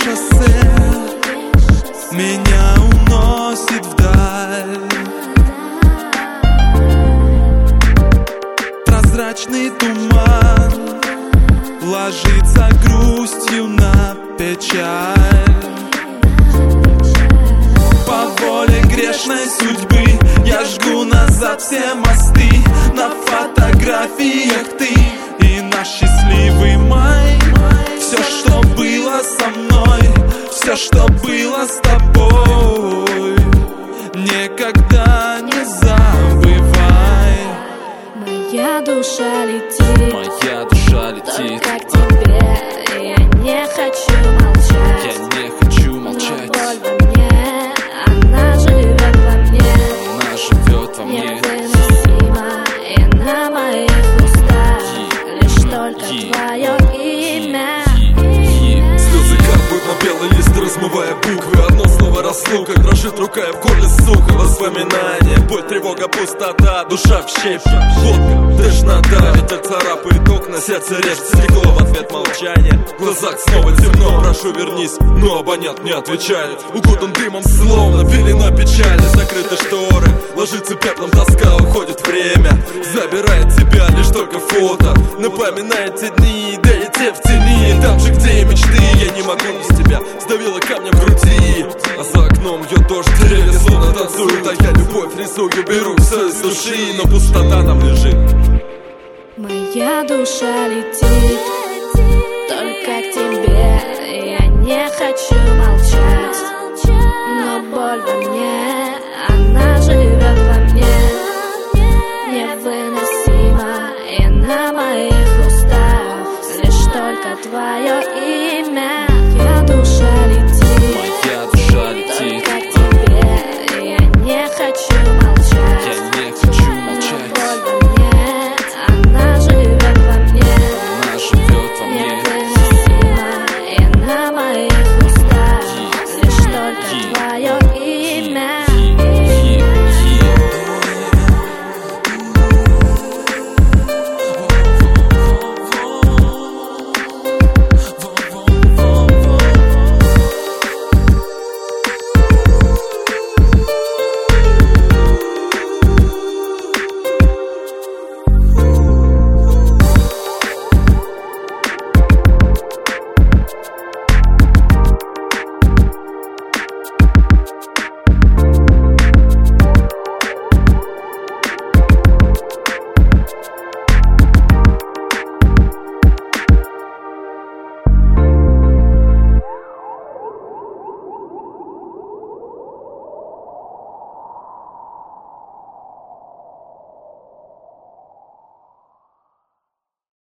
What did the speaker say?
шоссе меня уносит вдаль. Прозрачный туман ложится грустью на печаль. По воле грешной судьбы я жгу назад все мосты. На фотографиях ты и наш счастливый май. Все, что было со мной, все, что было с тобой, никогда не забывай. Моя душа летит, моя душа летит только к тебе. Я не хочу молчать, я не хочу молчать. Но боль во мне, она живет во мне, она живет во мне. Невыносима, и на моих устах лишь только твое имя. Слезы капают на белый лист, размывая буквы. Одно слово разлука, дрожит рука и в горле сухо. Воспоминания, боль, тревога, пустота, душа в щепки. Водка, тошнота, ветер царапает окна, сердце режет стекло. В ответ молчание, в глазах снова темно. Прошу, вернись, но абонент не отвечает. Укутан дымом, словно пелена печали. Закрыты шторы, ложится пеплом тоска. Уходит время, забирает тебя лишь только фото. Напоминает те дни, да и те в тени. Там же, где и мечты, я не могу без тебя. Сдавила камнем в груди, а за окном ее дождь, деревья словно танцуют. А я любовь рисую, беру все из души, но пустота там лежит. Моя душа летит только к тебе.